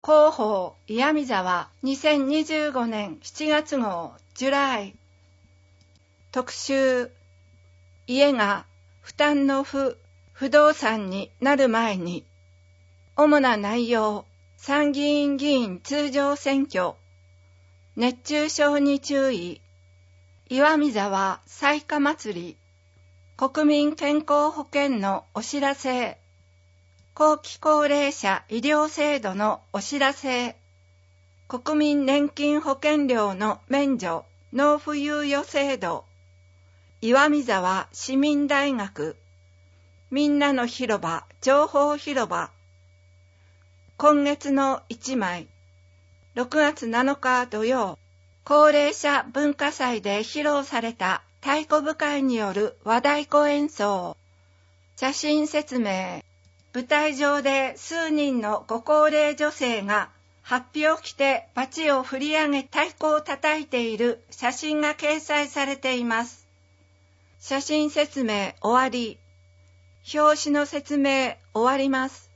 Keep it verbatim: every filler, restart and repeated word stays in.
広報岩見沢にせんにじゅうごねんしちがつ号ジュライ特集、家が負担の負不動産になる前に。主な内容、参議院議員通常選挙、熱中症に注意、岩見沢彩花祭り、国民健康保険のお知らせ、後期高齢者医療制度のお知らせ、国民年金保険料の免除納付猶予制度、岩見沢市民大学、みんなの広場情報広場、今月の一枚、ろくがつなのか土曜、高齢者文化祭で披露された太鼓部会による和太鼓演奏、写真説明、舞台上で数人のご高齢女性が法被を着てバチを振り上げ太鼓を叩いている写真が掲載されています。写真説明終わり。表紙の説明終わります。